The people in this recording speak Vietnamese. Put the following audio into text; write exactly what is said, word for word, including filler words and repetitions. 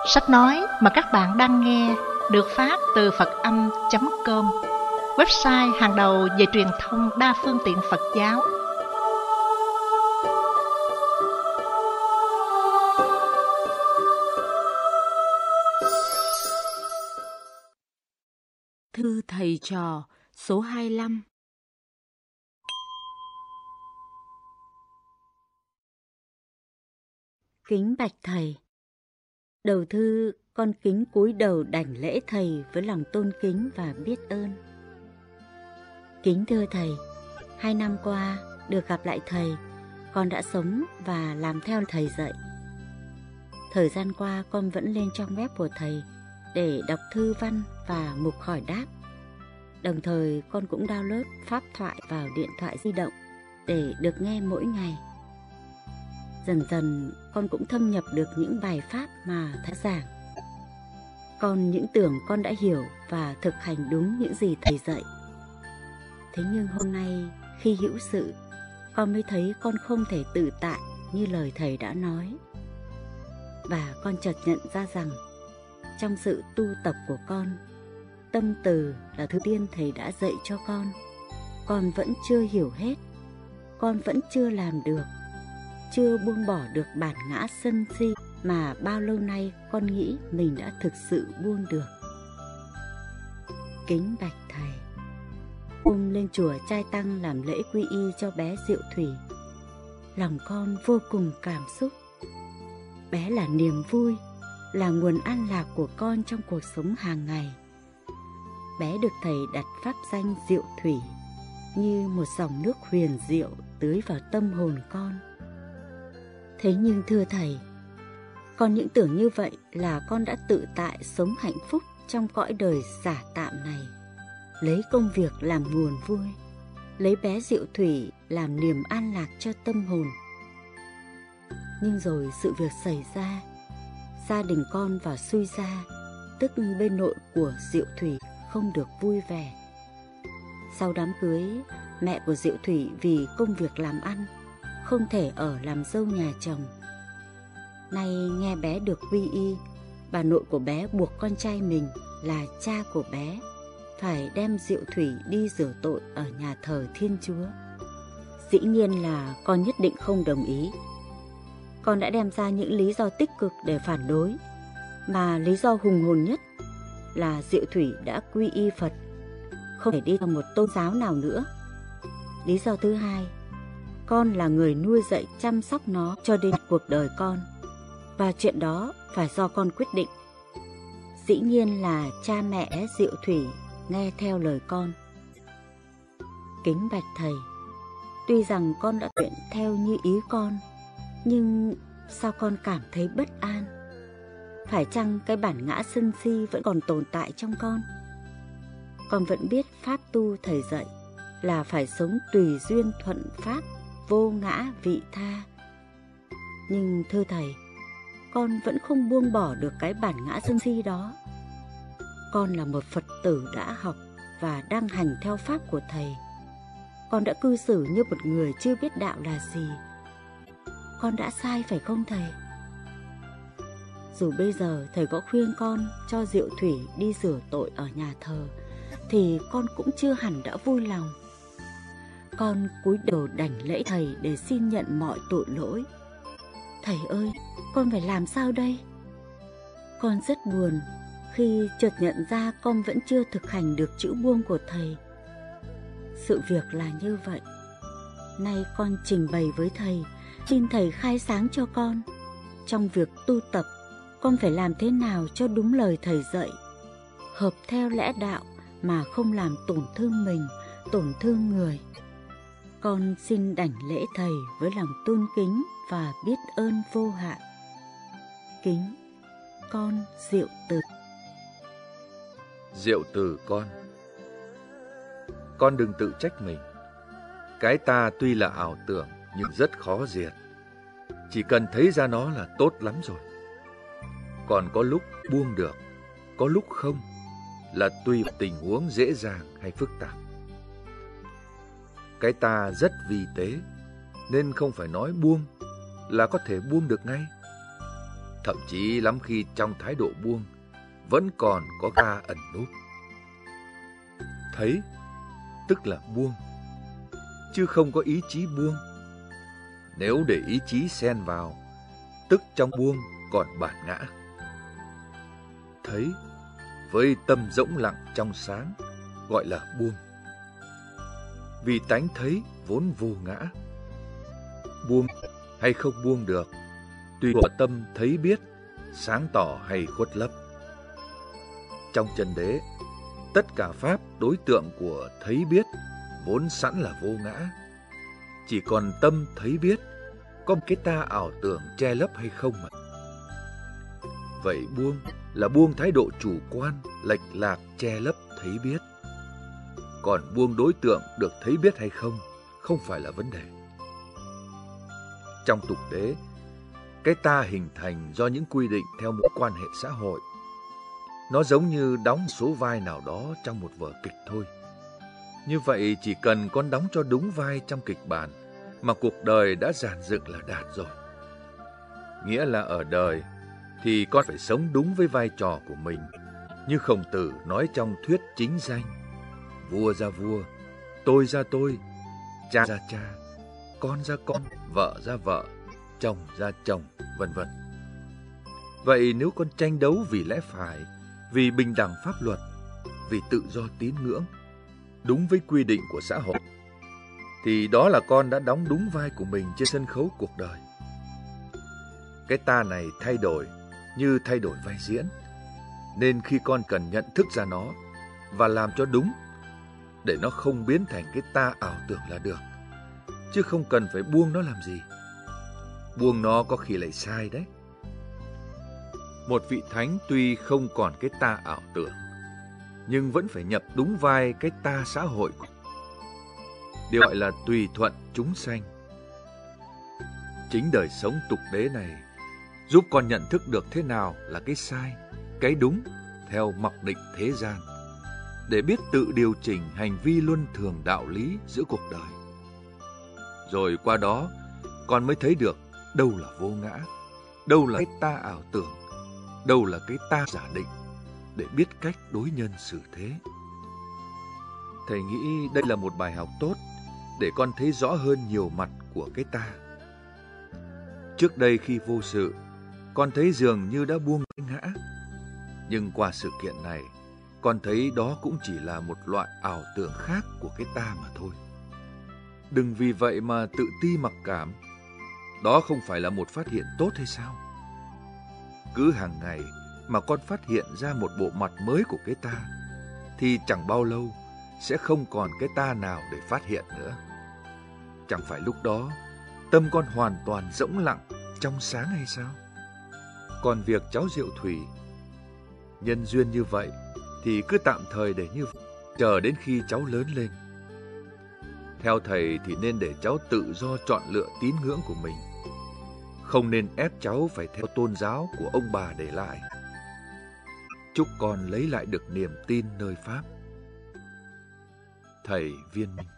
Sách nói mà các bạn đang nghe được phát từ Phật Âm chấm com, website hàng đầu về truyền thông đa phương tiện Phật giáo. Thư thầy trò số hai mươi lăm. Kính bạch thầy. Đầu thư con kính cúi đầu đảnh lễ thầy với lòng tôn kính và biết ơn. Kính thưa thầy, hai năm qua được gặp lại thầy, con đã sống và làm theo thầy dạy. Thời gian qua con vẫn lên trang web của thầy để đọc thư văn và mục hỏi đáp. Đồng thời con cũng download pháp thoại vào điện thoại di động để được nghe mỗi ngày. Dần dần con cũng thâm nhập được những bài pháp mà thầy giảng. Con những tưởng con đã hiểu và thực hành đúng những gì thầy dạy. Thế nhưng hôm nay khi hữu sự, con mới thấy con không thể tự tại như lời thầy đã nói. Và con chợt nhận ra rằng trong sự tu tập của con, tâm từ là thứ tiên thầy đã dạy cho con. Con vẫn chưa hiểu hết, con vẫn chưa làm được, chưa buông bỏ được bản ngã sân si mà bao lâu nay con nghĩ mình đã thực sự buông được. Kính bạch thầy. Hôm lên chùa Trai Tăng làm lễ quy y cho bé Diệu Thủy, lòng con vô cùng cảm xúc. Bé là niềm vui, là nguồn an lạc của con trong cuộc sống hàng ngày. Bé được thầy đặt pháp danh Diệu Thủy, như một dòng nước huyền diệu tưới vào tâm hồn con. Thế nhưng thưa thầy, con những tưởng như vậy là con đã tự tại sống hạnh phúc trong cõi đời giả tạm này, lấy công việc làm nguồn vui, lấy bé Diệu Thủy làm niềm an lạc cho tâm hồn. Nhưng rồi sự việc xảy ra, gia đình con và Xui Gia, tức bên nội của Diệu Thủy, không được vui vẻ. Sau đám cưới, mẹ của Diệu Thủy vì công việc làm ăn không thể ở làm dâu nhà chồng. Nay nghe bé được quy y, bà nội của bé buộc con trai mình là cha của bé phải đem Diệu Thủy đi rửa tội ở nhà thờ Thiên Chúa. Dĩ nhiên là con nhất định không đồng ý. Con đã đem ra những lý do tích cực để phản đối, mà lý do hùng hồn nhất là Diệu Thủy đã quy y Phật, không thể đi theo một tôn giáo nào nữa. Lý do thứ hai, con là người nuôi dạy chăm sóc nó cho đến cuộc đời con, và chuyện đó phải do con quyết định. Dĩ nhiên là cha mẹ Diệu Thủy nghe theo lời con. Kính bạch thầy, tuy rằng con đã nguyện theo như ý con, nhưng sao con cảm thấy bất an? Phải chăng cái bản ngã sân si vẫn còn tồn tại trong con? Con vẫn biết pháp tu thầy dạy là phải sống tùy duyên thuận pháp, vô ngã vị tha. Nhưng thưa thầy, con vẫn không buông bỏ được cái bản ngã sân si đó. Con là một Phật tử đã học và đang hành theo pháp của thầy. Con đã cư xử như một người chưa biết đạo là gì. Con đã sai phải không thầy? Dù bây giờ thầy có khuyên con cho Diệu Thủy đi rửa tội ở nhà thờ, thì con cũng chưa hẳn đã vui lòng. Con cúi đầu đảnh lễ thầy để xin nhận mọi tội lỗi. Thầy ơi, con phải làm sao đây? Con rất buồn khi chợt nhận ra con vẫn chưa thực hành được chữ buông của thầy. Sự việc là như vậy. Nay con trình bày với thầy, xin thầy khai sáng cho con. Trong việc tu tập, con phải làm thế nào cho đúng lời thầy dạy, hợp theo lẽ đạo mà không làm tổn thương mình, tổn thương người. Con xin đảnh lễ thầy với lòng tôn kính và biết ơn vô hạn. Kính, con Diệu Từ. Diệu Từ con, con đừng tự trách mình. Cái ta tuy là ảo tưởng nhưng rất khó diệt. Chỉ cần thấy ra nó là tốt lắm rồi. Còn có lúc buông được, có lúc không, là tùy tình huống dễ dàng hay phức tạp. Cái ta rất vi tế, nên không phải nói buông là có thể buông được ngay. Thậm chí lắm khi trong thái độ buông vẫn còn có ta ẩn núp. Thấy tức là buông, chứ không có ý chí buông. Nếu để ý chí xen vào, tức trong buông còn bản ngã. Thấy với tâm rỗng lặng trong sáng gọi là buông. Vì tánh thấy vốn vô ngã. Buông hay không buông được, tùy vào tâm thấy biết, sáng tỏ hay khuất lấp. Trong chân đế, tất cả pháp đối tượng của thấy biết vốn sẵn là vô ngã. Chỉ còn tâm thấy biết có cái ta ảo tưởng che lấp hay không mà. Vậy buông là buông thái độ chủ quan, lệch lạc che lấp thấy biết. Còn buông đối tượng được thấy biết hay không, không phải là vấn đề. Trong tục đế, cái ta hình thành do những quy định theo một quan hệ xã hội. Nó giống như đóng số vai nào đó trong một vở kịch thôi. Như vậy chỉ cần con đóng cho đúng vai trong kịch bản mà cuộc đời đã dàn dựng là đạt rồi. Nghĩa là ở đời thì con phải sống đúng với vai trò của mình, như Khổng Tử nói trong thuyết chính danh: vua ra vua, tôi ra tôi, cha ra cha, con ra con, vợ ra vợ, chồng ra chồng, vân vân. Vậy nếu con tranh đấu vì lẽ phải, vì bình đẳng pháp luật, vì tự do tín ngưỡng, đúng với quy định của xã hội, thì đó là con đã đóng đúng vai của mình trên sân khấu cuộc đời. Cái ta này thay đổi như thay đổi vai diễn, nên khi con cần nhận thức ra nó và làm cho đúng, để nó không biến thành cái ta ảo tưởng là được, chứ không cần phải buông nó làm gì. Buông nó có khi lại sai đấy. Một vị thánh tuy không còn cái ta ảo tưởng, nhưng vẫn phải nhập đúng vai cái ta xã hội. Điều gọi là tùy thuận chúng sanh. Chính đời sống tục đế này giúp con nhận thức được thế nào là cái sai, cái đúng theo mặc định thế gian, để biết tự điều chỉnh hành vi luân thường đạo lý giữa cuộc đời. Rồi qua đó, con mới thấy được đâu là vô ngã, đâu là cái ta ảo tưởng, đâu là cái ta giả định, để biết cách đối nhân xử thế. Thầy nghĩ đây là một bài học tốt để con thấy rõ hơn nhiều mặt của cái ta. Trước đây khi vô sự, con thấy dường như đã buông cái ngã. Nhưng qua sự kiện này, con thấy đó cũng chỉ là một loại ảo tưởng khác của cái ta mà thôi. Đừng vì vậy mà tự ti mặc cảm. Đó không phải là một phát hiện tốt hay sao? Cứ hàng ngày mà con phát hiện ra một bộ mặt mới của cái ta, thì chẳng bao lâu sẽ không còn cái ta nào để phát hiện nữa. Chẳng phải lúc đó tâm con hoàn toàn rỗng lặng, trong sáng hay sao? Còn việc cháu Diệu Thủy, nhân duyên như vậy thì cứ tạm thời để như vậy, chờ đến khi cháu lớn lên. Theo thầy thì nên để cháu tự do chọn lựa tín ngưỡng của mình, không nên ép cháu phải theo tôn giáo của ông bà để lại. Chúc con lấy lại được niềm tin nơi Pháp. Thầy Viên Minh.